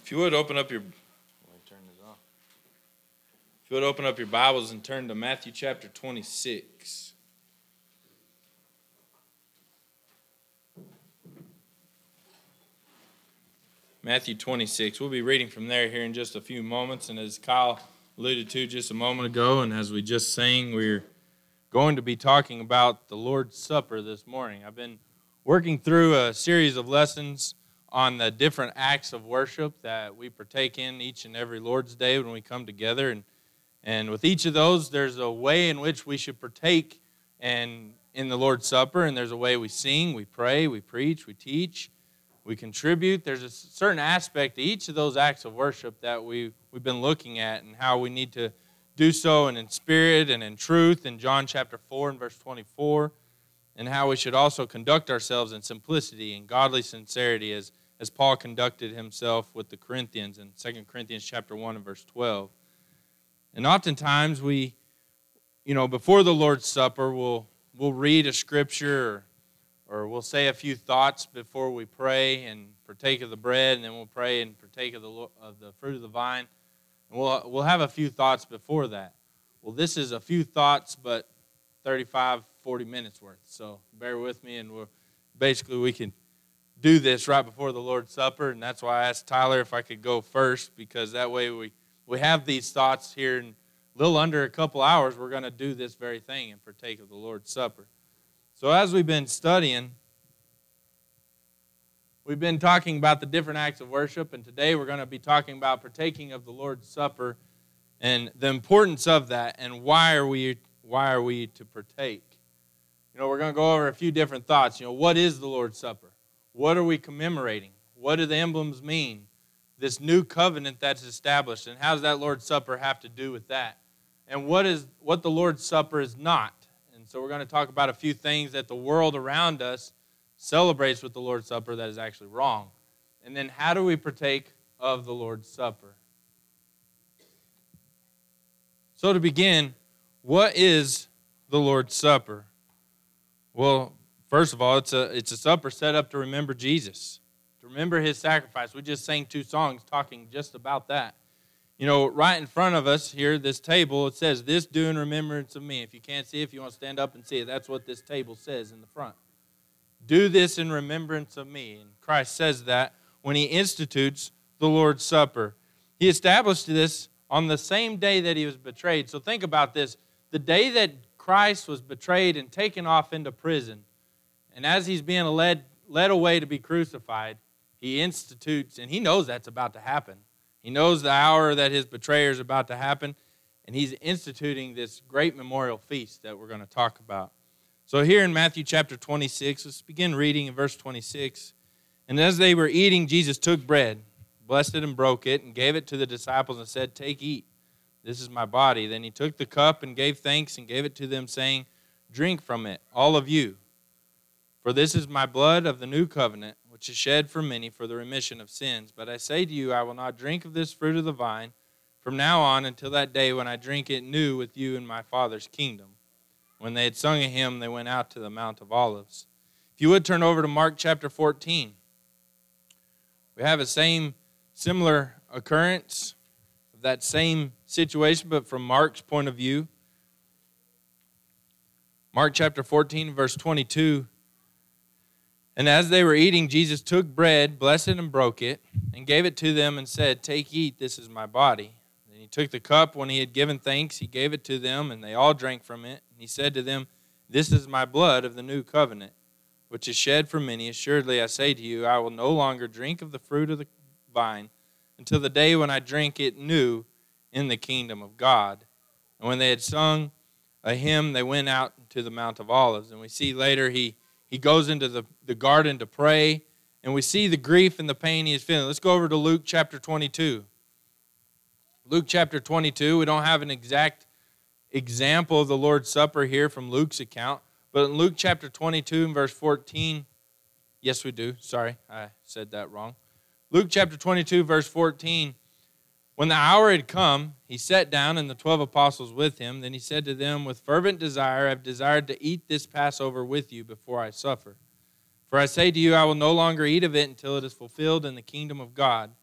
If you would open up your Bibles and turn to Matthew chapter 26. Matthew 26. We'll be reading from there here in just a few moments. And as Kyle alluded to just a moment ago, and as we just sang, we're going to be talking about the Lord's Supper this morning. I've been working through a series of lessons on the different acts of worship that we partake in each and every Lord's Day when we come together. And with each of those, there's a way in which we should partake in the Lord's Supper, and there's a way we sing, we pray, we preach, we teach, we contribute. There's a certain aspect to each of those acts of worship that we've been looking at and how we need to do so and in spirit and in truth in John chapter 4 and verse 24, and how we should also conduct ourselves in simplicity and godly sincerity as Paul conducted himself with the Corinthians in 2 Corinthians chapter 1 and verse 12. And oftentimes we, before the Lord's Supper, we'll read a scripture or we'll say a few thoughts before we pray and partake of the bread, and then we'll pray and partake of the fruit of the vine. And we'll have a few thoughts before that. Well, this is a few thoughts, but 35, 40 minutes worth. So bear with me, and we can do this right before the Lord's Supper, and that's why I asked Tyler if I could go first, because that way we have these thoughts here in a little under a couple hours. We're going to do this very thing and partake of the Lord's Supper. So as we've been studying, we've been talking about the different acts of worship, and today we're going to be talking about partaking of the Lord's Supper and the importance of that, and why are we to partake. We're going to go over a few different thoughts. What is the Lord's Supper? What are we commemorating? What do the emblems mean? This new covenant that's established, and how does that Lord's Supper have to do with that? And what the Lord's Supper is not. And so we're going to talk about a few things that the world around us celebrates with the Lord's Supper that is actually wrong. And then how do we partake of the Lord's Supper? So to begin, what is the Lord's Supper? Well, first of all, it's a supper set up to remember Jesus, to remember his sacrifice. We just sang 2 songs talking just about that. Right in front of us here, this table, it says, "This do in remembrance of me." If you can't see it, if you want to stand up and see it, that's what this table says in the front. Do this in remembrance of me. And Christ says that when he institutes the Lord's Supper. He established this on the same day that he was betrayed. So think about this. The day that Christ was betrayed and taken off into prison, and as he's being led away to be crucified, he institutes, and he knows that's about to happen. He knows the hour that his betrayer is about to happen, and he's instituting this great memorial feast that we're going to talk about. So here in Matthew chapter 26, let's begin reading in verse 26. "And as they were eating, Jesus took bread, blessed it and broke it, and gave it to the disciples and said, 'Take, eat. This is my body.' Then he took the cup and gave thanks and gave it to them, saying, 'Drink from it, all of you. For this is my blood of the new covenant, which is shed for many for the remission of sins. But I say to you, I will not drink of this fruit of the vine from now on until that day when I drink it new with you in my Father's kingdom.' When they had sung a hymn, they went out to the Mount of Olives." If you would turn over to Mark chapter 14. We have a similar occurrence of that same situation, but from Mark's point of view. Mark chapter 14, verse 22. "And as they were eating, Jesus took bread, blessed it and broke it, and gave it to them and said, 'Take, eat, this is my body.' Then he took the cup. When he had given thanks, he gave it to them, and they all drank from it. And he said to them, 'This is my blood of the new covenant, which is shed for many. Assuredly, I say to you, I will no longer drink of the fruit of the vine until the day when I drink it new in the kingdom of God.' And when they had sung a hymn, they went out to the Mount of Olives." And we see later he goes into the garden to pray, and we see the grief and the pain he is feeling. Let's go over to Luke chapter 22. Luke chapter 22, we don't have an exact example of the Lord's Supper here from Luke's account, but in Luke chapter 22 and verse 14, yes we do, sorry, I said that wrong. Luke chapter 22 verse 14, "When the hour had come, he sat down and the 12 apostles with him. Then he said to them, 'With fervent desire I have desired to eat this Passover with you before I suffer. For I say to you, I will no longer eat of it until it is fulfilled in the kingdom of God.'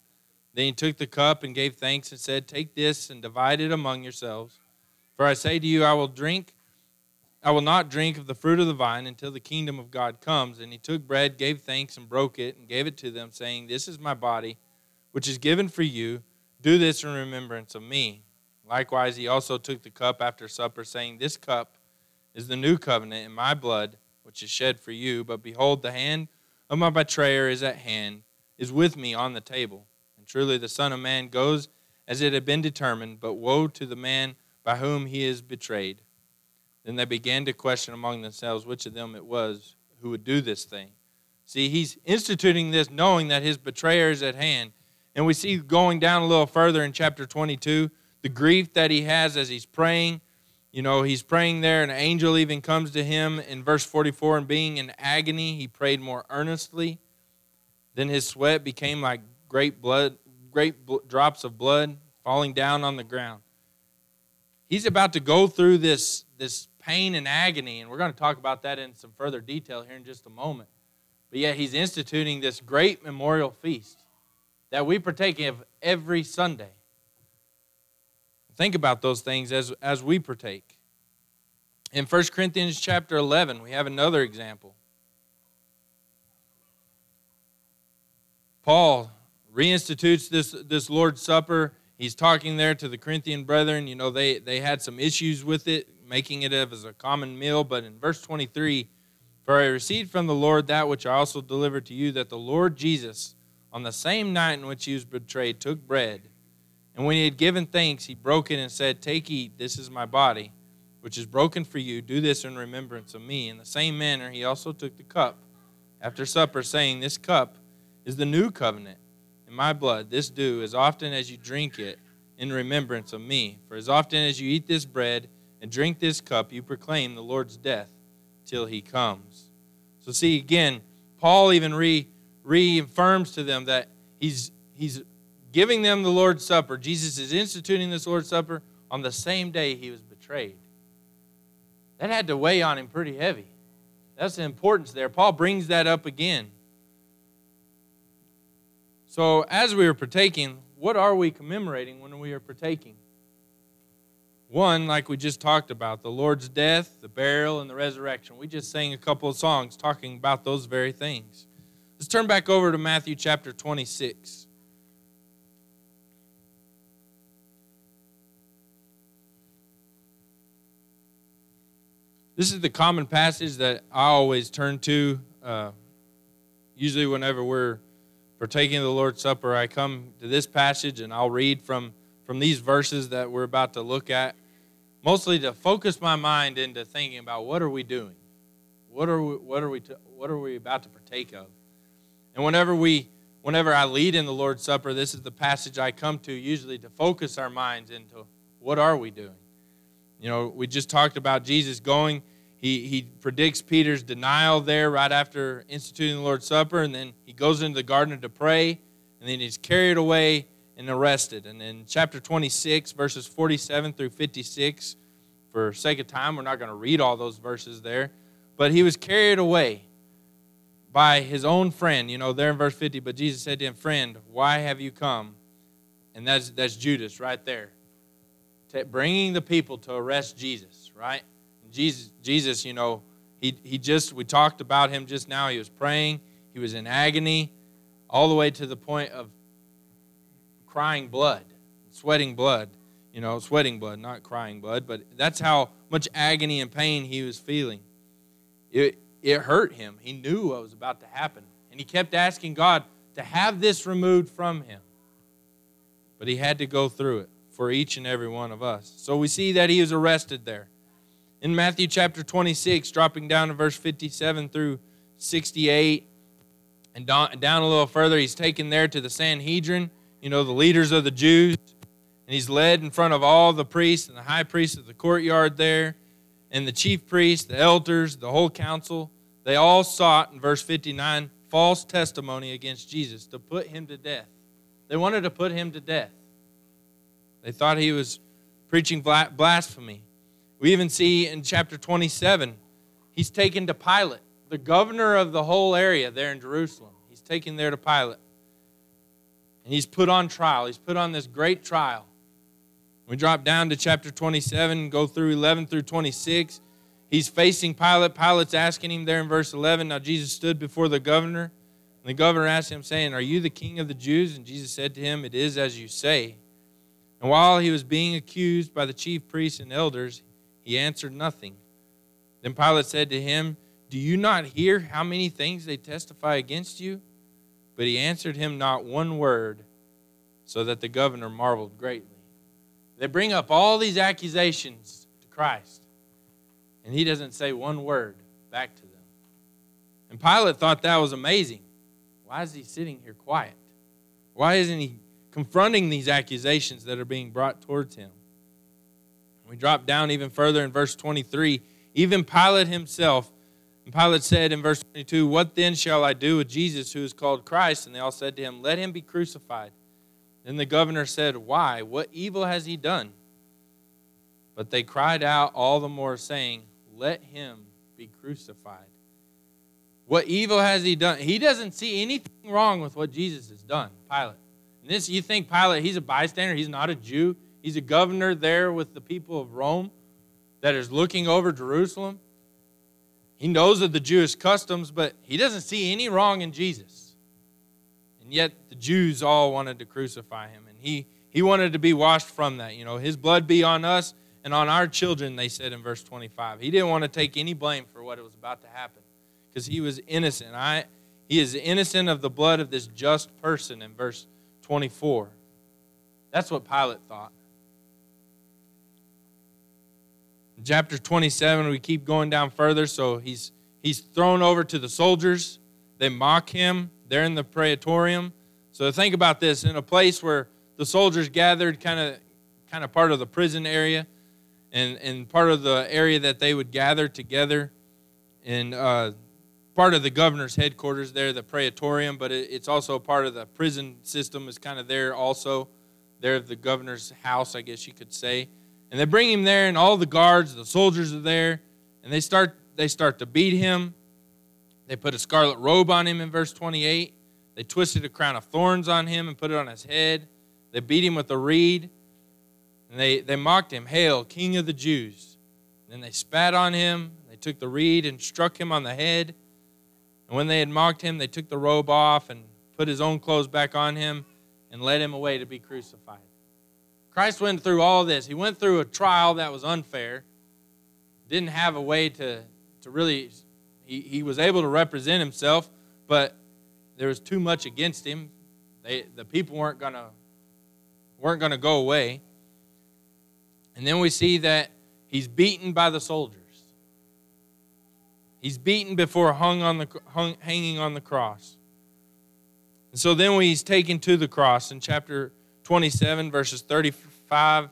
Then he took the cup and gave thanks and said, "Take this and divide it among yourselves. For I say to you, I will not drink of the fruit of the vine until the kingdom of God comes." And he took bread, gave thanks, and broke it, and gave it to them, saying, "This is my body, which is given for you. Do this in remembrance of me." Likewise, he also took the cup after supper, saying, "This cup is the new covenant in my blood, which is shed for you. But behold, the hand of my betrayer is at hand, is with me on the table. And truly the Son of Man goes as it had been determined, but woe to the man by whom he is betrayed." Then they began to question among themselves which of them it was who would do this thing. See, he's instituting this knowing that his betrayer is at hand. And we see going down a little further in chapter 22, the grief that he has as he's praying. You know, he's praying there, and an angel even comes to him in verse 44, and being in agony, he prayed more earnestly. Then his sweat became like great drops of blood falling down on the ground. He's about to go through this pain and agony, and we're going to talk about that in some further detail here in just a moment. But yet he's instituting this great memorial feast that we partake of every Sunday. Think about those things as we partake. In 1 Corinthians chapter 11, we have another example. Paul reinstitutes this Lord's Supper. He's talking there to the Corinthian brethren. You know, they had some issues with it, making it as a common meal. But in verse 23, "For I received from the Lord that which I also delivered to you, that the Lord Jesus, on the same night in which he was betrayed, took bread. And when he had given thanks, he broke it and said, 'Take, eat, this is my body, which is broken for you. Do this in remembrance of me.' In the same manner, he also took the cup after supper, saying, 'This cup is the new covenant in my blood. This do as often as you drink it in remembrance of me. For as often as you eat this bread and drink this cup, you proclaim the Lord's death till he comes.'" So see, again, Paul even reaffirms to them that he's giving them the Lord's Supper. Jesus is instituting this Lord's Supper on the same day he was betrayed. That had to weigh on him pretty heavy. That's the importance there. Paul brings that up again. So as we are partaking, what are we commemorating when we are partaking? One, like we just talked about, the Lord's death, the burial, and the resurrection. We just sang a couple of songs talking about those very things. Let's turn back over to Matthew chapter 26. This is the common passage that I always turn to. Usually whenever we're partaking of the Lord's Supper, I come to this passage and I'll read from these verses that we're about to look at, mostly to focus my mind into thinking about what are we doing? What are we about to partake of? And whenever I lead in the Lord's Supper, this is the passage I come to usually to focus our minds into what are we doing? You know, we just talked about Jesus going. He predicts Peter's denial there right after instituting the Lord's Supper, and then he goes into the garden to pray, and then he's carried away and arrested. And in chapter 26, verses 47 through 56, for sake of time, we're not going to read all those verses there, but he was carried away by his own friend. You know, there in verse 50, but Jesus said to him, "Friend, why have you come?" And that's Judas right there, bringing the people to arrest Jesus, right? Jesus, you know, we talked about him just now. He was praying. He was in agony all the way to the point of crying blood, sweating blood. You know, sweating blood, not crying blood, but that's how much agony and pain he was feeling. It hurt him. He knew what was about to happen, and he kept asking God to have this removed from him. But he had to go through it for each and every one of us. So we see that he was arrested there. In Matthew chapter 26, dropping down to verse 57 through 68, and down a little further, he's taken there to the Sanhedrin, you know, the leaders of the Jews, and he's led in front of all the priests and the high priests of the courtyard there, and the chief priests, the elders, the whole council. They all sought, in verse 59, false testimony against Jesus to put him to death. They wanted to put him to death. They thought he was preaching blasphemy. We even see in chapter 27, he's taken to Pilate, the governor of the whole area there in Jerusalem. He's taken there to Pilate. And he's put on trial. He's put on this great trial. We drop down to chapter 27, go through 11 through 26. He's facing Pilate. Pilate's asking him there in verse 11. Now Jesus stood before the governor. And the governor asked him, saying, "Are you the king of the Jews?" And Jesus said to him, "It is as you say." And while he was being accused by the chief priests and elders, he answered nothing. Then Pilate said to him, "Do you not hear how many things they testify against you?" But he answered him not one word, so that the governor marveled greatly. They bring up all these accusations to Christ, and he doesn't say one word back to them. And Pilate thought that was amazing. Why is he sitting here quiet? Why isn't he confronting these accusations that are being brought towards him? We drop down even further in verse 23. Even Pilate himself, and Pilate said in verse 22, "What then shall I do with Jesus, who is called Christ?" And they all said to him, "Let him be crucified." Then the governor said, "Why? What evil has he done?" But they cried out all the more, saying, "Let him be crucified." What evil has he done? He doesn't see anything wrong with what Jesus has done, Pilate. And this, you think Pilate, he's a bystander, he's not a Jew. He's a governor there with the people of Rome that is looking over Jerusalem. He knows of the Jewish customs, but he doesn't see any wrong in Jesus. And yet the Jews all wanted to crucify him. And he wanted to be washed from that. You know, his blood be on us and on our children, they said in verse 25. He didn't want to take any blame for what was about to happen because he was innocent. He is innocent of the blood of this just person in verse 24. That's what Pilate thought. In chapter 27, we keep going down further. So he's thrown over to the soldiers. They mock him. They're in the praetorium. So think about this. In a place where the soldiers gathered, kind of part of the prison area, and part of the area that they would gather together, and part of the governor's headquarters there, the praetorium, but it's also part of the prison system is kind of there also. There, the governor's house, I guess you could say. And they bring him there, and all the guards, the soldiers are there, and they start to beat him. They put a scarlet robe on him in verse 28. They twisted a crown of thorns on him and put it on his head. They beat him with a reed, and they mocked him, "Hail, King of the Jews." And then they spat on him. They took the reed and struck him on the head. And when they had mocked him, they took the robe off and put his own clothes back on him and led him away to be crucified. Christ went through all this. He went through a trial that was unfair. Didn't have a way to really, he was able to represent himself, but there was too much against him. The people weren't gonna go away. And then we see that he's beaten by the soldiers. He's beaten before hanging on the cross. And so then when he's taken to the cross in chapter 27, verses 35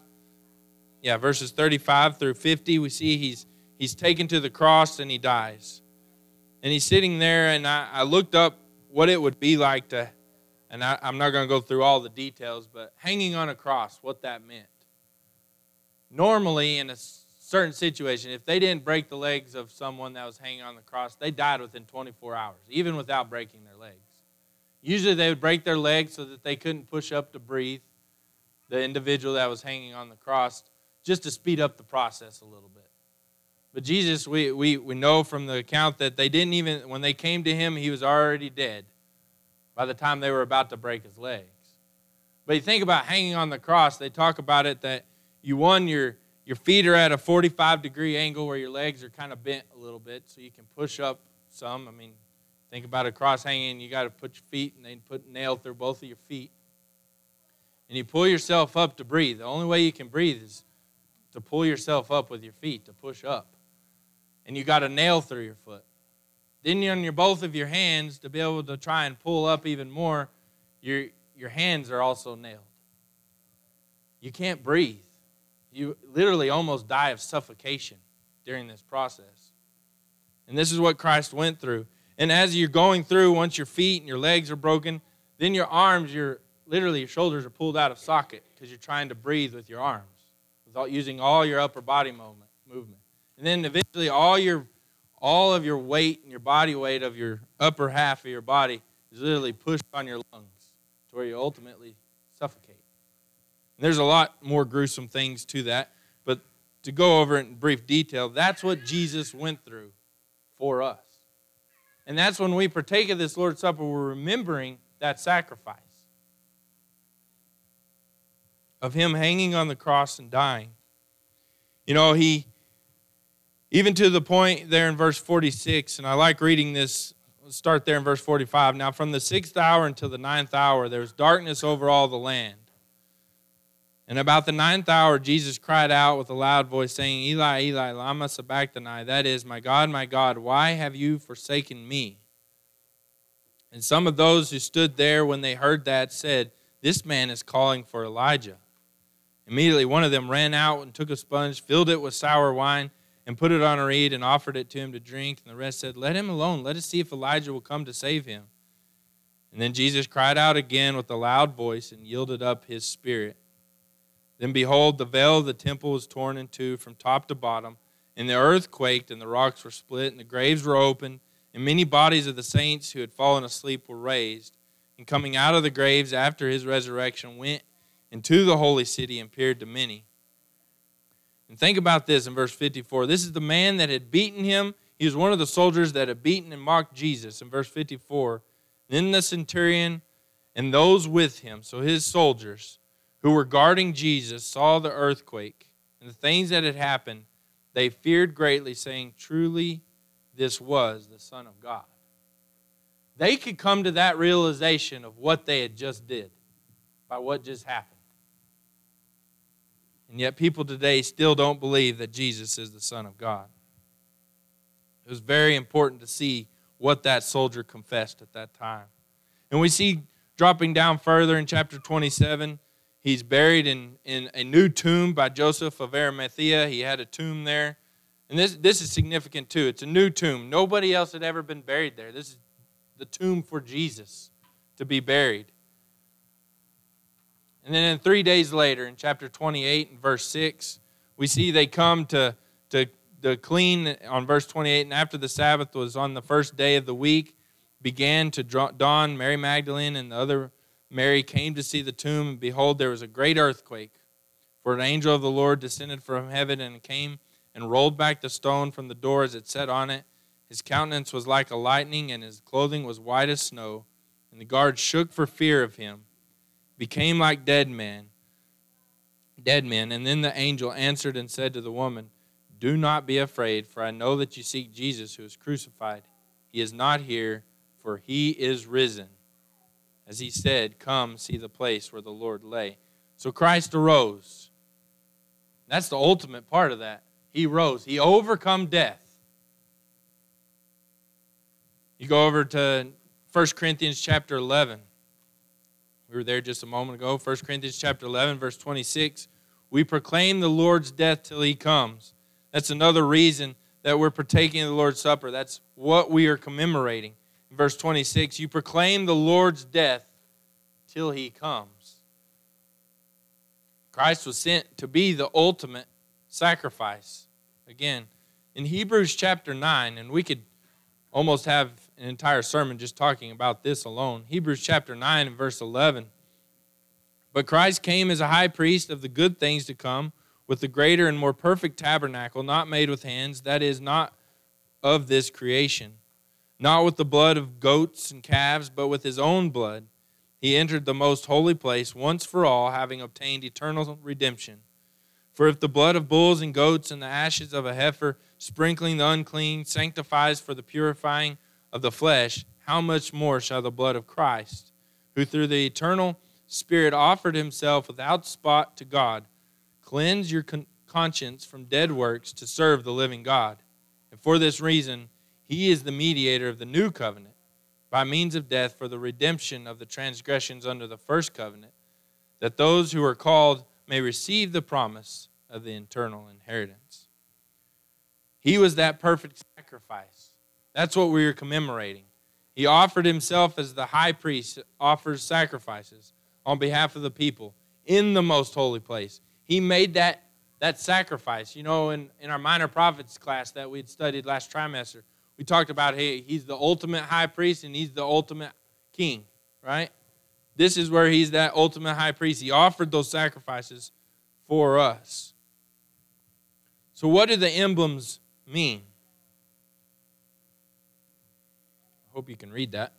through 50, we see he's taken to the cross and he dies. And he's sitting there, and I looked up what it would be like to, and I'm not going to go through all the details, but hanging on a cross, what that meant. Normally, in a certain situation, if they didn't break the legs of someone that was hanging on the cross, they died within 24 hours, even without breaking their legs. Usually they would break their legs so that they couldn't push up to breathe, the individual that was hanging on the cross, just to speed up the process a little bit. But Jesus, we know from the account that they didn't even, when they came to him, he was already dead by the time they were about to break his legs. But you think about hanging on the cross, they talk about it that your feet are at a 45-degree angle where your legs are kind of bent a little bit so you can push up some. I mean, think about a cross hanging, you got to put your feet, and they put a nail through both of your feet. And you pull yourself up to breathe. The only way you can breathe is to pull yourself up with your feet, to push up. And you got a nail through your foot. Then on both of your hands, to be able to try and pull up even more, your hands are also nailed. You can't breathe. You literally almost die of suffocation during this process. And this is what Christ went through. And as you're going through, once your feet and your legs are broken, then your arms, your shoulders are pulled out of socket because you're trying to breathe with your arms, without using all your upper body movement. And then eventually all of your weight and your body weight of your upper half of your body is literally pushed on your lungs. to where you ultimately suffocate. And there's a lot more gruesome things to that, but to go over it in brief detail, that's what Jesus went through for us. And that's when we partake of this Lord's Supper, we're remembering that sacrifice of him hanging on the cross and dying. You know, he, even to the point there in verse 46, and I like reading this, let's start there in verse 45. Now from the 6th hour until the 9th hour, there was darkness over all the land. And about the 9th hour, Jesus cried out with a loud voice, saying, Eli, Eli, lama sabachthani, that is, my God, why have you forsaken me? And some of those who stood there when they heard that said, this man is calling for Elijah. Immediately one of them ran out and took a sponge, filled it with sour wine, and put it on a reed and offered it to him to drink. And the rest said, let him alone. Let us see if Elijah will come to save him. And then Jesus cried out again with a loud voice and yielded up his spirit. Then behold, the veil of the temple was torn in two from top to bottom, and the earth quaked, and the rocks were split, and the graves were opened, and many bodies of the saints who had fallen asleep were raised. And coming out of the graves after his resurrection, went into the holy city and appeared to many. And think about this in verse 54. This is the man that had beaten him. He was one of the soldiers that had beaten and mocked Jesus in verse 54. Then the centurion and those with him, so his soldiers, who were guarding Jesus, saw the earthquake and the things that had happened. They feared greatly, saying, truly, this was the Son of God. They could come to that realization of what they had just did by what just happened. And yet people today still don't believe that Jesus is the Son of God. It was very important to see what that soldier confessed at that time. And we see dropping down further in chapter 27, he's buried in a new tomb by Joseph of Arimathea. He had a tomb there. And this is significant too. It's a new tomb. Nobody else had ever been buried there. This is the tomb for Jesus to be buried. And then 3 days later, in chapter 28 and verse 6, we see they come to clean on verse 28. And after the Sabbath was on the first day of the week, began to dawn, Mary Magdalene and the other Mary came to see the tomb. And behold, there was a great earthquake. For an angel of the Lord descended from heaven and came and rolled back the stone from the door as it sat on it. His countenance was like a lightning, and his clothing was white as snow. And the guards shook for fear of him, became like dead men. And then the angel answered and said to the woman, do not be afraid, for I know that you seek Jesus who is crucified. He is not here, for he is risen. As he said, come see the place where the Lord lay. So Christ arose. That's the ultimate part of that. He rose. He overcome death. You go over to 1 Corinthians chapter 11. We were there just a moment ago. 1 Corinthians chapter 11, verse 26. We proclaim the Lord's death till he comes. That's another reason that we're partaking of the Lord's Supper. That's what we are commemorating. In verse 26, you proclaim the Lord's death till he comes. Christ was sent to be the ultimate sacrifice. Again, in Hebrews chapter 9, and we could almost have an entire sermon just talking about this alone. Hebrews chapter 9 and verse 11. But Christ came as a high priest of the good things to come, with the greater and more perfect tabernacle, not made with hands, that is, not of this creation. Not with the blood of goats and calves, but with his own blood. He entered the most holy place once for all, having obtained eternal redemption. For if the blood of bulls and goats and the ashes of a heifer, sprinkling the unclean, sanctifies for the purifying of the flesh, how much more shall the blood of Christ, who through the eternal Spirit offered himself without spot to God, cleanse your conscience from dead works to serve the living God. And for this reason, he is the mediator of the new covenant, by means of death for the redemption of the transgressions under the first covenant, that those who are called may receive the promise of the eternal inheritance. He was that perfect sacrifice. That's what we are commemorating. He offered himself as the high priest that offers sacrifices on behalf of the people in the most holy place. He made that sacrifice. You know, in our minor prophets class that we'd studied last trimester, we talked about, hey, he's the ultimate high priest and he's the ultimate king, right? This is where he's that ultimate high priest. He offered those sacrifices for us. So what do the emblems mean? I hope you can read that.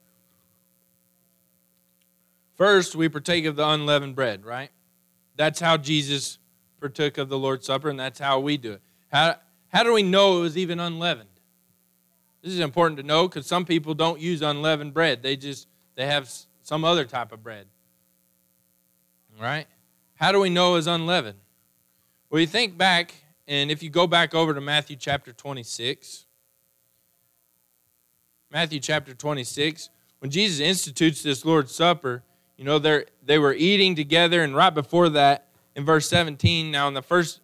First, we partake of the unleavened bread, right? That's how Jesus partook of the Lord's Supper, and that's how we do it. How do we know it was even unleavened? This is important to know because some people don't use unleavened bread. They have some other type of bread. All right? How do we know it was unleavened? Well, you think back, and if you go back over to Matthew chapter 26, Matthew chapter 26, when Jesus institutes this Lord's Supper, you know, they were eating together, and right before that, in verse 17, now on the first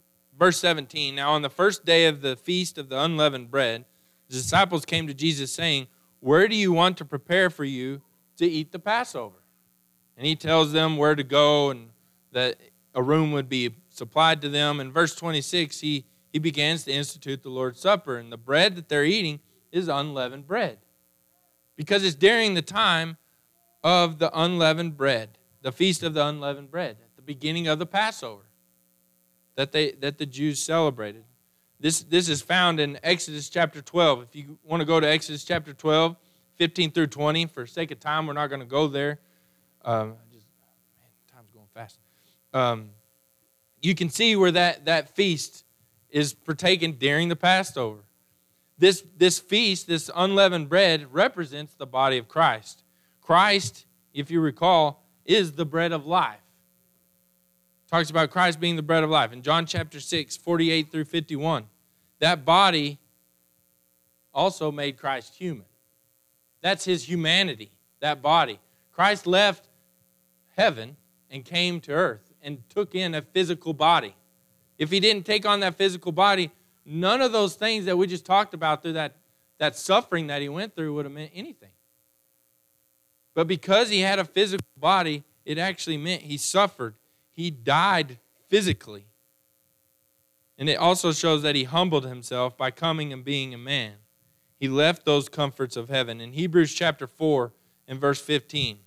day of the feast of the unleavened bread, the disciples came to Jesus saying, "Where do you want to prepare for you to eat the Passover?" And he tells them where to go and that a room would be supplied to them. In verse 26, he begins to institute the Lord's Supper, and the bread that they're eating is unleavened bread because it's during the time of the unleavened bread, the feast of the unleavened bread, at the beginning of the Passover that the Jews celebrated. This is found in Exodus chapter 12. If you want to go to Exodus chapter 12, 15 through 20, for sake of time, we're not going to go there. Time's going fast. You can see where that feast is partaken during the Passover. This feast, this unleavened bread, represents the body of Christ. Christ, if you recall, is the bread of life. Talks about Christ being the bread of life. In John chapter 6, 48 through 51, that body also made Christ human. That's his humanity, that body. Christ left heaven and came to earth and took in a physical body. If he didn't take on that physical body, none of those things that we just talked about through that suffering that he went through would have meant anything. But because he had a physical body, it actually meant he suffered. He died physically. And it also shows that he humbled himself by coming and being a man. He left those comforts of heaven. In Hebrews chapter 4 and verse 15.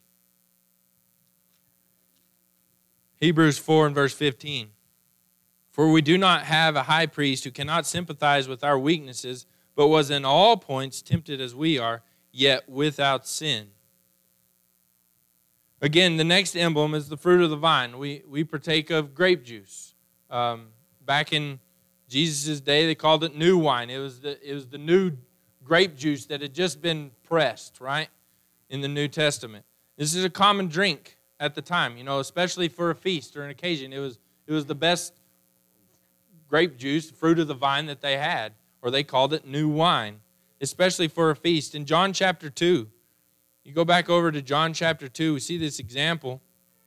Hebrews 4 and verse 15. For we do not have a high priest who cannot sympathize with our weaknesses, but was in all points tempted as we are, yet without sin. Again, the next emblem is the fruit of the vine. We partake of grape juice. Back in Jesus' day, they called it new wine. It was the new grape juice that had just been pressed, right, in the New Testament. This is a common drink at the time, you know, especially for a feast or an occasion. It was the best grape juice, fruit of the vine that they had, or they called it new wine, especially for a feast. In John chapter 2, you go back over to John chapter 2, we see this example.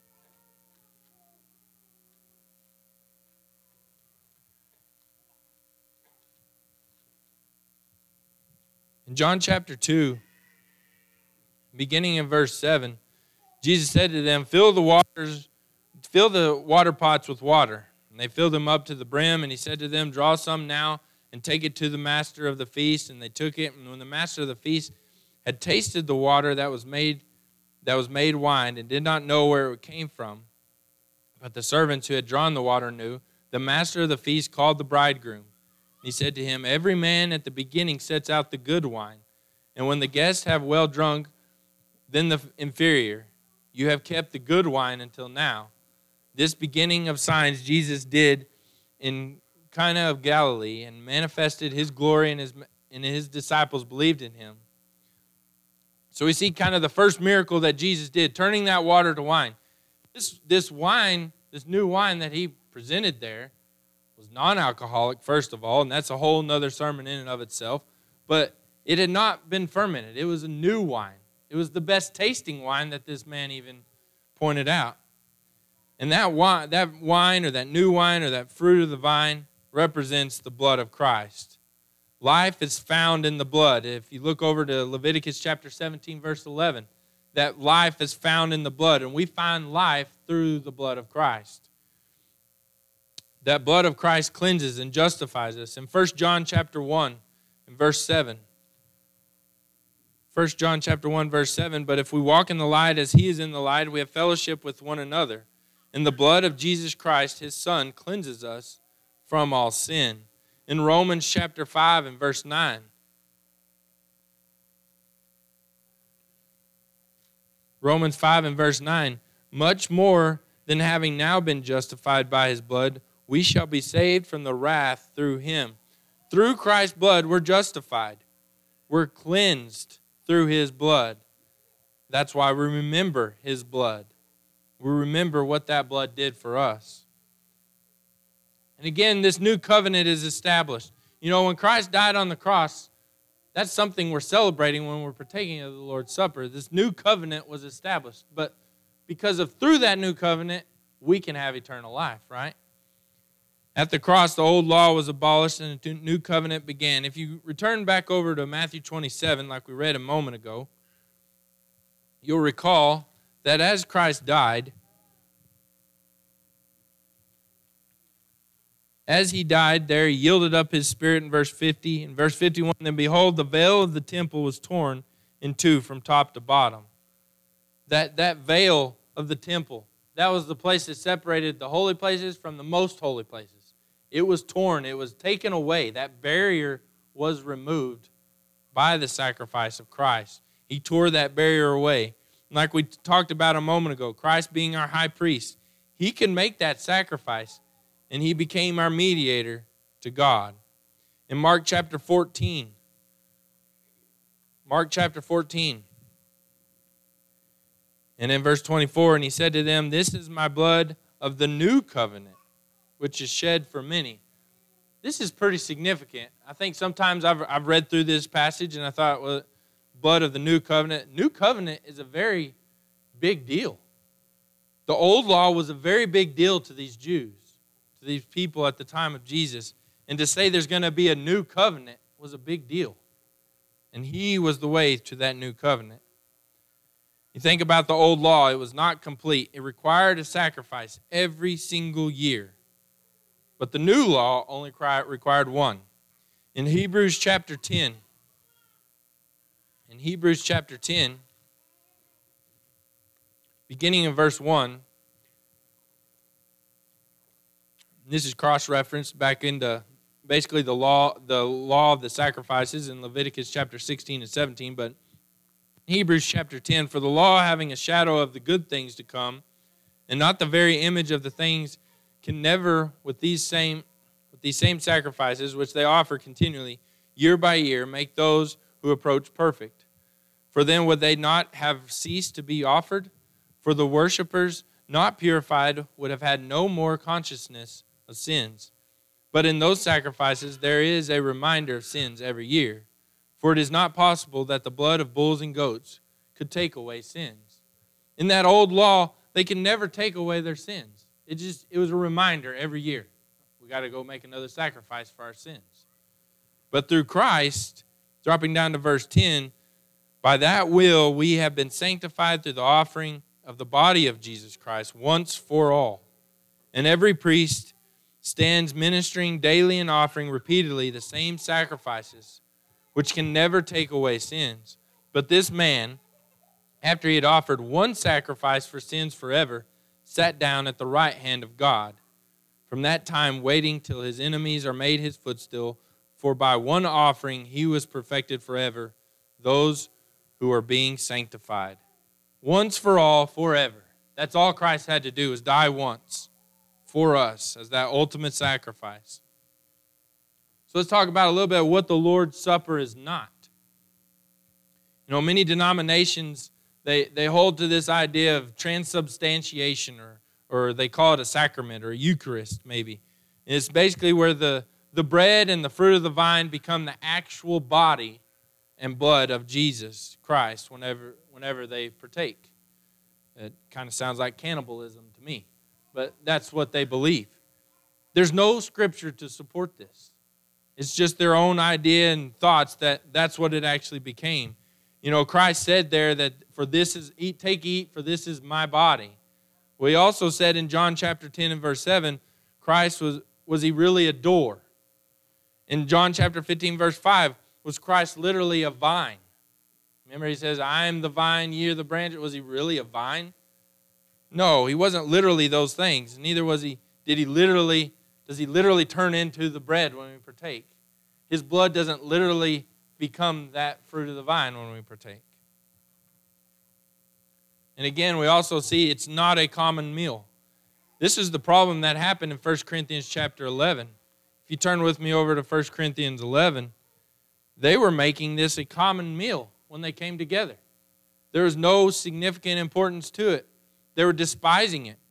In John chapter 2, beginning in verse 7, Jesus said to them, fill the water pots with water. And they filled them up to the brim, and he said to them, draw some now and take it to the master of the feast. And they took it, and when the master of the feast had tasted the water that was made wine and did not know where it came from, but the servants who had drawn the water knew, the master of the feast called the bridegroom. He said to him, every man at the beginning sets out the good wine, and when the guests have well drunk, then the inferior. You have kept the good wine until now. This beginning of signs Jesus did in Cana of Galilee and manifested his glory, and his disciples believed in him. So we see kind of the first miracle that Jesus did, turning that water to wine. This wine, this new wine that he presented there, was non-alcoholic, first of all, and that's a whole other sermon in and of itself. But it had not been fermented. It was a new wine. It was the best tasting wine that this man even pointed out. And that wine or that new wine or that fruit of the vine represents the blood of Christ. Life is found in the blood. If you look over to Leviticus chapter 17, verse 11, that life is found in the blood, and we find life through the blood of Christ. That blood of Christ cleanses and justifies us. In 1 John chapter 1, in verse 7, 1 John chapter 1, verse 7, but if we walk in the light as he is in the light, we have fellowship with one another. And the blood of Jesus Christ, his Son, cleanses us from all sin. In Romans chapter 5 and verse 9, Romans 5 and verse 9, much more than having now been justified by his blood, we shall be saved from the wrath through him. Through Christ's blood, we're justified. We're cleansed through his blood. That's why we remember his blood. We remember what that blood did for us. And again, this new covenant is established. You know, when Christ died on the cross, that's something we're celebrating when we're partaking of the Lord's Supper. This new covenant was established. But because of through that new covenant, we can have eternal life, right? At the cross, the old law was abolished and a new covenant began. If you return back over to Matthew 27, like we read a moment ago, you'll recall that as Christ died, as he died there, he yielded up his spirit in verse 50. In verse 51, then behold, the veil of the temple was torn in two from top to bottom. That veil of the temple, that was the place that separated the holy places from the most holy places. It was torn. It was taken away. That barrier was removed by the sacrifice of Christ. He tore that barrier away. Like we talked about a moment ago, Christ being our high priest, he can make that sacrifice, and he became our mediator to God. In Mark chapter 14, and in verse 24, and he said to them, this is my blood of the new covenant, which is shed for many. This is pretty significant. I think sometimes I've read through this passage and I thought, well, blood of the new covenant. New covenant is a very big deal. The old law was a very big deal to these Jews, to these people at the time of Jesus. And to say there's going to be a new covenant was a big deal. And he was the way to that new covenant. You think about the old law, it was not complete. It required a sacrifice every single year. But the new law only required one. In Hebrews chapter 10, beginning in verse 1, this is cross-referenced back into basically the law of the sacrifices in Leviticus chapter 16 and 17, but Hebrews chapter 10, for the law having a shadow of the good things to come, and not the very image of the things, can never, with these same sacrifices, which they offer continually, year by year, make those who approach perfect. For then would they not have ceased to be offered? For the worshipers not purified would have had no more consciousness of sins. But in those sacrifices there is a reminder of sins every year. For it is not possible that the blood of bulls and goats could take away sins. In that old law, they can never take away their sins. It was a reminder every year. We got to go make another sacrifice for our sins. But through Christ, dropping down to verse 10, by that will we have been sanctified through the offering of the body of Jesus Christ once for all. And every priest stands ministering daily and offering repeatedly the same sacrifices, which can never take away sins. But this man, after he had offered one sacrifice for sins forever, sat down at the right hand of God. From that time waiting till his enemies are made his footstool, for by one offering he was perfected forever those who are being sanctified. Once for all, forever. That's all Christ had to do, was die once for us as that ultimate sacrifice. So let's talk about a little bit of what the Lord's Supper is not. You know, many denominations, they hold to this idea of transubstantiation, or they call it a sacrament, or a Eucharist maybe. And it's basically where the bread and the fruit of the vine become the actual body and blood of Jesus Christ whenever they partake. It kind of sounds like cannibalism to me, but that's what they believe. There's no scripture to support this. It's just their own idea and thoughts that that's what it actually became. You know, Christ said there that for this is eat, for this is my body. Well, he also said in John chapter 10 and verse 7, Christ was he really a door? In John chapter 15 verse 5, was Christ literally a vine? Remember he says, I am the vine, ye are the branch. Was he really a vine? No, he wasn't literally those things. Neither was he, does he literally turn into the bread when we partake? His blood doesn't literally become that fruit of the vine when we partake. And again, we also see it's not a common meal. This is the problem that happened in 1 Corinthians chapter 11. If you turn with me over to 1 Corinthians 11, they were making this a common meal when they came together. There was no significant importance to it. They were despising it.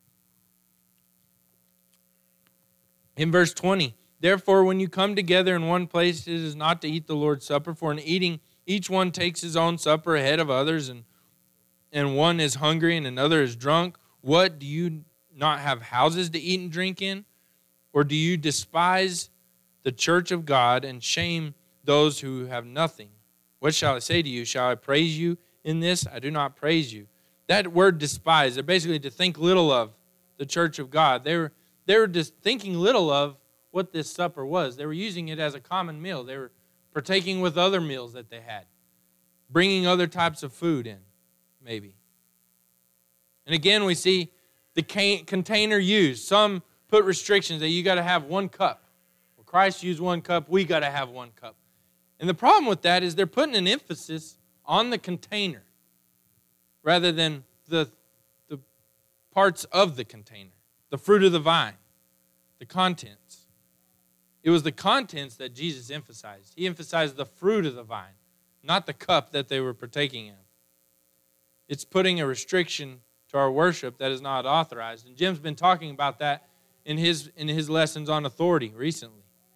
In verse 20, therefore, when you come together in one place, it is not to eat the Lord's Supper, for in eating, each one takes his own supper ahead of others, and one is hungry and another is drunk. What, do you not have houses to eat and drink in? Or do you despise the church of God and shame those who have nothing? What shall I say to you? Shall I praise you in this? I do not praise you. That word despise, they're basically to think little of the church of God. They were just thinking little of what this supper was. They were using it as a common meal. They were partaking with other meals that they had, bringing other types of food in, maybe. And again, we see the container used. Some put restrictions that you got to have 1 cup. Well, Christ used 1 cup. We got to have 1 cup. And the problem with that is they're putting an emphasis on the container rather than the parts of the container, the fruit of the vine, the contents. It was the contents that Jesus emphasized. He emphasized the fruit of the vine, not the cup that they were partaking in. It's putting a restriction to our worship that is not authorized. And Jim's been talking about that in his lessons on authority recently.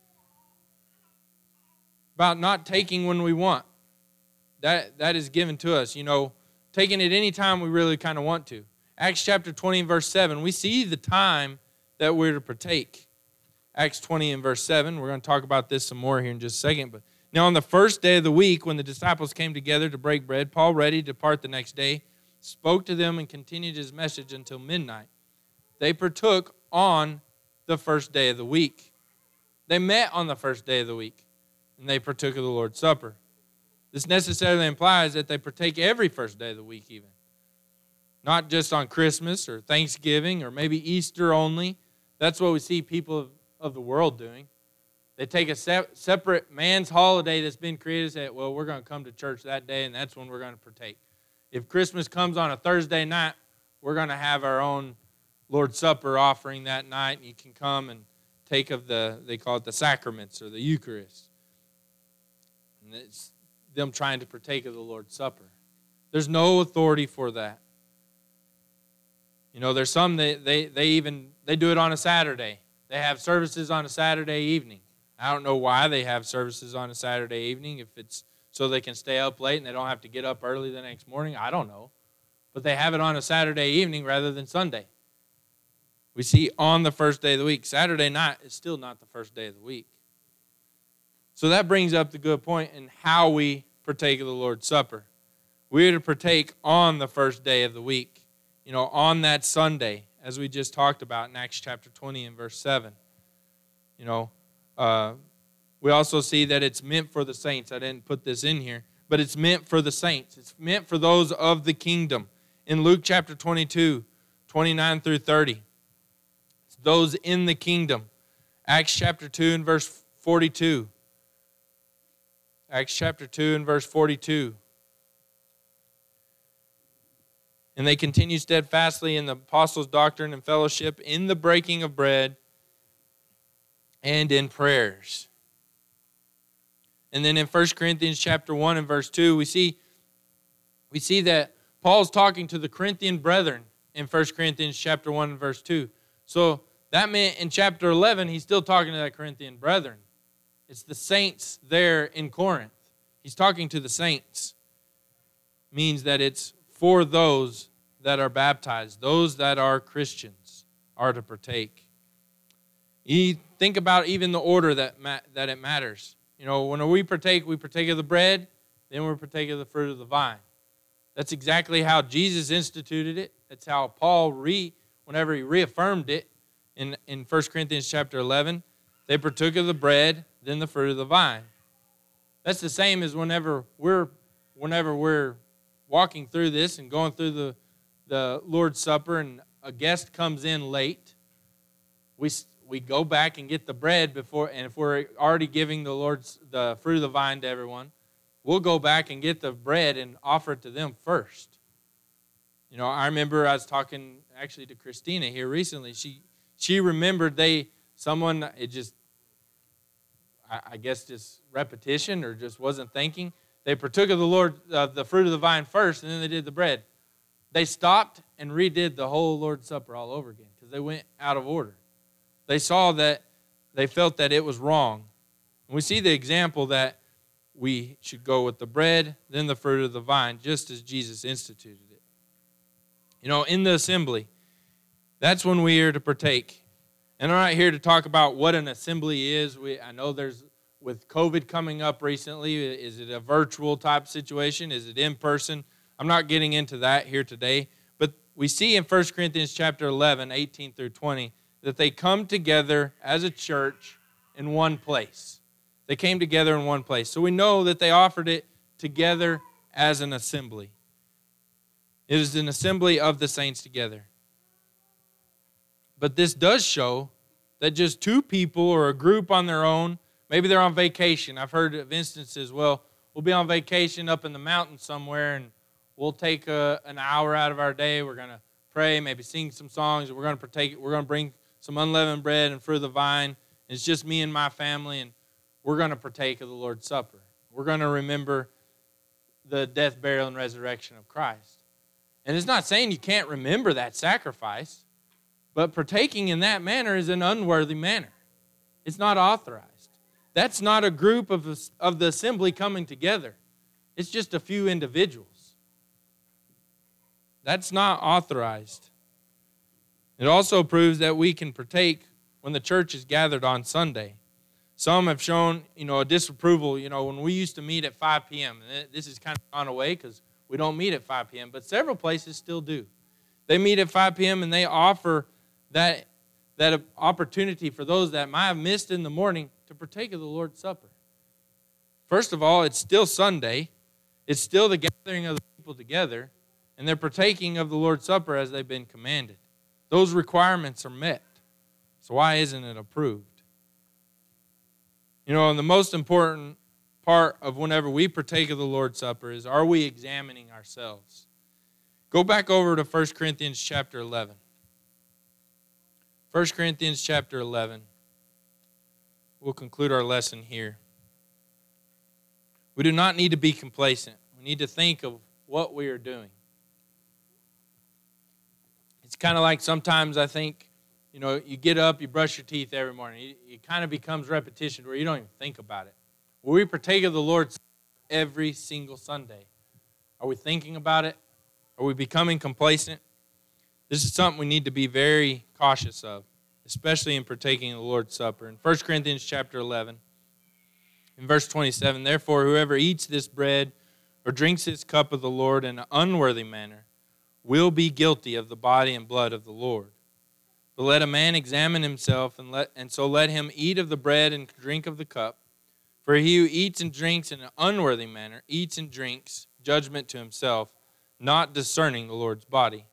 About not taking when we want. That is given to us, taking it any time we really kind of want to. Acts chapter 20 and verse 7, we see the time that we're to partake. Acts 20 and verse 7, we're going to talk about this some more here in just a second. But now on the first day of the week, when the disciples came together to break bread, Paul, ready to depart the next day, spoke to them and continued his message until midnight. They partook on the first day of the week. They met on the first day of the week, and they partook of the Lord's Supper. This necessarily implies that they partake every first day of the week even. Not just on Christmas or Thanksgiving or maybe Easter only. That's what we see people of the world doing. They take a separate man's holiday that's been created and say, well, we're going to come to church that day, and that's when we're going to partake. If Christmas comes on a Thursday night, we're going to have our own Lord's Supper offering that night, and you can come and take of they call it the sacraments or the Eucharist. And it's them trying to partake of the Lord's Supper. There's no authority for that. There's some they do it on a Saturday. They have services on a Saturday evening. I don't know why they have services on a Saturday evening, if it's so they can stay up late and they don't have to get up early the next morning. I don't know. But they have it on a Saturday evening rather than Sunday. We see on the first day of the week. Saturday night is still not the first day of the week. So that brings up the good point in how we partake of the Lord's Supper. We are to partake on the first day of the week. On that Sunday, as we just talked about in Acts chapter 20 and verse 7. We also see that it's meant for the saints. I didn't put this in here, but it's meant for the saints. It's meant for those of the kingdom. In Luke chapter 22, 29 through 30, it's those in the kingdom. Acts chapter 2 and verse 42. Acts chapter 2 and verse 42. And they continue steadfastly in the apostles' doctrine and fellowship, in the breaking of bread, and in prayers. And then in 1 Corinthians chapter 1 and verse 2, we see that Paul's talking to the Corinthian brethren in 1 Corinthians chapter 1 and verse 2. So that meant in chapter 11, he's still talking to that Corinthian brethren. It's the saints there in Corinth. He's talking to the saints. Means that it's for those that are baptized, those that are Christians are to partake. You think about even the order that it matters. When we partake of the bread, then we partake of the fruit of the vine. That's exactly how Jesus instituted it. That's how Paul, whenever he reaffirmed it in 1 Corinthians chapter 11, they partook of the bread, then the fruit of the vine. That's the same as whenever we're whenever we're walking through this and going through the Lord's Supper and a guest comes in late, we go back and get the bread before, and if we're already giving the fruit of the vine to everyone, we'll go back and get the bread and offer it to them first. You know, I remember I was talking actually to Christina here recently. She remembered I guess just repetition or just wasn't thinking. They partook of the fruit of the vine first, and then they did the bread. They stopped and redid the whole Lord's Supper all over again because they went out of order. They felt that it was wrong. And we see the example that we should go with the bread, then the fruit of the vine, just as Jesus instituted it. You know, in the assembly, that's when we are to partake. And I'm not here to talk about what an assembly is. I know with COVID coming up recently, is it a virtual type situation? Is it in person? I'm not getting into that here today. But we see in 1 Corinthians chapter 11, 18 through 20, that they come together as a church in one place. They came together in one place. So we know that they offered it together as an assembly. It is an assembly of the saints together. But this does show that just two people or a group on their own, maybe they're on vacation. I've heard of instances, well, we'll be on vacation up in the mountains somewhere, and we'll take an hour out of our day. We're going to pray, maybe sing some songs. We're going to partake. We're going to bring some unleavened bread and fruit of the vine. It's just me and my family, and we're going to partake of the Lord's Supper. We're going to remember the death, burial, and resurrection of Christ. And it's not saying you can't remember that sacrifice, but partaking in that manner is an unworthy manner. It's not authorized. That's not a group of the assembly coming together. It's just a few individuals. That's not authorized. It also proves that we can partake when the church is gathered on Sunday. Some have shown, a disapproval, when we used to meet at 5 p.m. And this has kind of gone away because we don't meet at 5 p.m., but several places still do. They meet at 5 p.m. and they offer that opportunity for those that might have missed in the morning to partake of the Lord's Supper. First of all, it's still Sunday. It's still the gathering of the people together, and they're partaking of the Lord's Supper as they've been commanded. Those requirements are met. So why isn't it approved? And the most important part of whenever we partake of the Lord's Supper is, are we examining ourselves? Go back over to 1 Corinthians chapter 11. 1 Corinthians chapter 11. We'll conclude our lesson here. We do not need to be complacent. We need to think of what we are doing. It's kind of like sometimes I think, you get up, you brush your teeth every morning. It kind of becomes repetition where you don't even think about it. Well, we partake of the Lord's every single Sunday. Are we thinking about it? Are we becoming complacent? This is something we need to be very cautious of, especially in partaking of the Lord's Supper. In 1 Corinthians chapter 11, in verse 27, therefore, whoever eats this bread or drinks this cup of the Lord in an unworthy manner will be guilty of the body and blood of the Lord. But let a man examine himself, and so let him eat of the bread and drink of the cup. For he who eats and drinks in an unworthy manner eats and drinks judgment to himself, not discerning the Lord's body.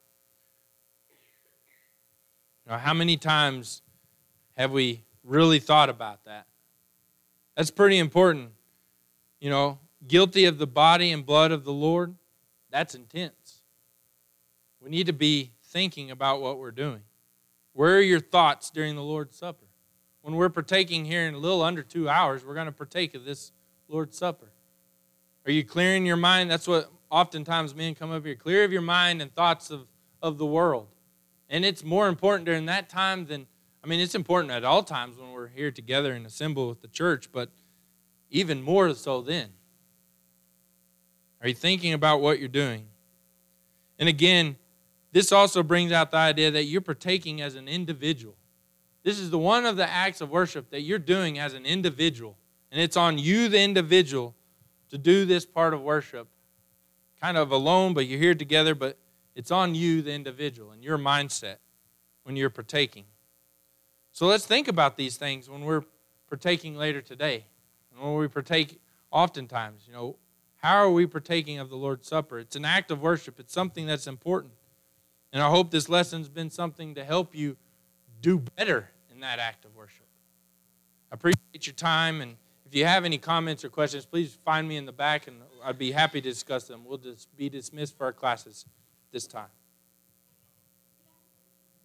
Now, how many times have we really thought about that? That's pretty important. Guilty of the body and blood of the Lord, that's intense. We need to be thinking about what we're doing. Where are your thoughts during the Lord's Supper? When we're partaking here in a little under 2 hours, we're going to partake of this Lord's Supper. Are you clearing your mind? That's what oftentimes men come up here. Clear of your mind and thoughts of the world. And it's more important during that time it's important at all times when we're here together and assemble with the church, but even more so then. Are you thinking about what you're doing? And again, this also brings out the idea that you're partaking as an individual. This is one of the acts of worship that you're doing as an individual. And it's on you, the individual, to do this part of worship. Kind of alone, but you're here together, but it's on you, the individual, and your mindset when you're partaking. So let's think about these things when we're partaking later today. And when we partake oftentimes, How are we partaking of the Lord's Supper? It's an act of worship. It's something that's important. And I hope this lesson's been something to help you do better in that act of worship. I appreciate your time, and if you have any comments or questions, please find me in the back, and I'd be happy to discuss them. We'll just be dismissed for our classes this time.